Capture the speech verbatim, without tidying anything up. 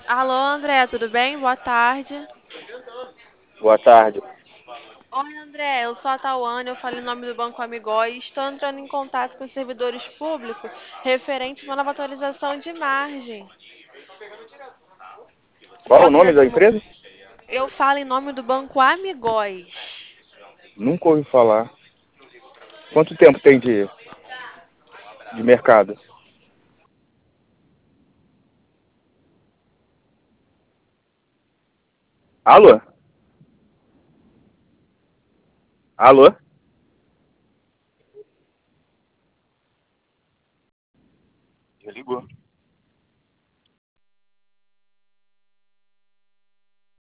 Alô, André, tudo bem? Boa tarde. Boa tarde. Oi, André, eu sou a Tauane, eu falo em nome do Banco Amigói e estou entrando em contato com os servidores públicos referente a uma nova atualização de margem. Qual o Posso nome ver da se... vo- empresa? Eu falo em nome do Banco Amigóis. Nunca ouvi falar. Quanto tempo tem de, de mercado? Alô? Alô?